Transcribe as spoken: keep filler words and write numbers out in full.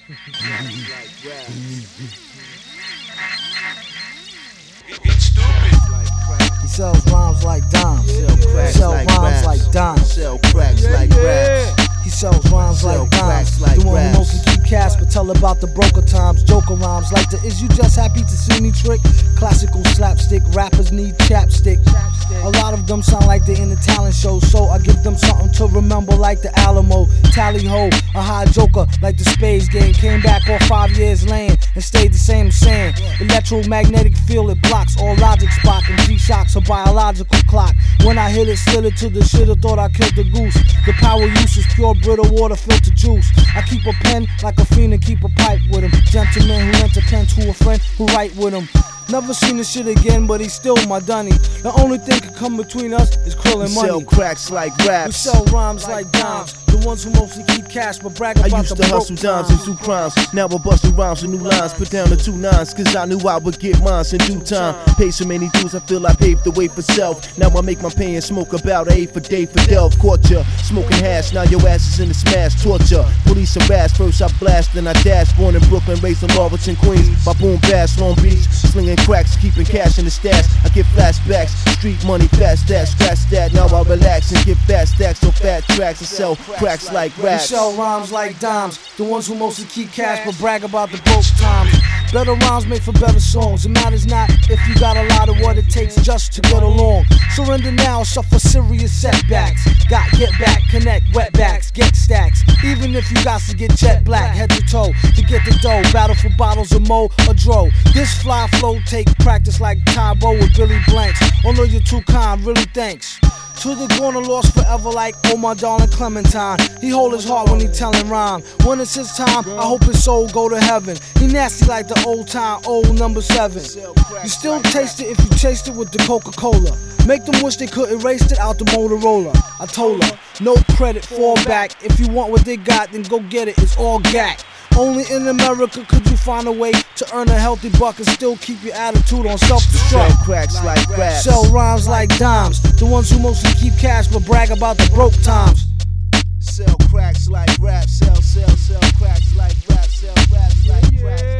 It's stupid. He sells rhymes like dimes. Sell cracks Sell like rhymes raps. like dimes. Sell cracks like raps. He sells rhymes Sell like dimes. cracks like The one who raps. mostly keep cash, but tell about the broker times. Joker rhymes like the is you just happy to see me trick? Classical slapstick, rappers need chapstick. A lot of them sound like they're in the talent show, so I give them something to remember like the Alamo. Tally ho, a high joker like the Spades game. Came back off five years lane and stayed the same saying. Electromagnetic field, it blocks all logic spot, and G-Shock's a biological clock. When I hit it, slid it to the shitter, thought I killed the goose. The power use is pure brittle water, filter juice. I keep a pen like a fiend and keep a pipe with him. Gentleman who lent a pen to a friend who write with him. Never seen this shit again, but he's still my dunny. The only thing could come between us is krill and money. Sell cracks like We raps. sell rhymes like dimes. The ones who mostly keep cash but brag I about used the to broke hustle dimes and do crimes. Now I bustin' rhymes with new lines. Put down the two nines, cause I knew I would get mines in due time. Pay so many dues, I feel I paved the way for self. Now I make my pay and smoke about eight for day for Delph. Caught ya, smoking hash, now your ass is in the smash. Torture, police harass, first I blast, then I dash. Born in Brooklyn, raised in Laurelton, Queens. My boom bass, Long Beach. Slinging cracks, keeping cash in the stash. I get flashbacks, street money, fast that, scratch that. Now I relax and get fat stacks on fat tracks and sell cracks like We raps. sell rhymes like dimes. The ones who mostly keep cash but brag about the broke times. Better rhymes make for better songs. It matters not if you got a lot of what it takes just to get along. Surrender now, suffer serious setbacks. Got get back, connect wetbacks, get stacks. Even if you got to get jet black, head to toe to get the dough. Battle for bottles of mo or dro. This fly flow take practice like Tybo with Billy Blanks. Oh no, you're too kind, really thanks. To the corner lost forever like oh my darling Clementine. He hold his heart when he tellin' rhyme. When it's his time, I hope his soul go to heaven. He nasty like the old time, old number seven. You still taste it if you taste it with the Coca-Cola. Make them wish they could erase it out the Motorola. I told her, no credit, fall back. If you want what they got, then go get it, it's all gack. Only in America could you find a way to earn a healthy buck and still keep your attitude on self-destruct. Sell cracks like raps. Sell rhymes like dimes. The ones who mostly keep cash but brag about the broke times. Sell cracks like raps. Sell, sell, sell cracks like raps. Sell raps like cracks.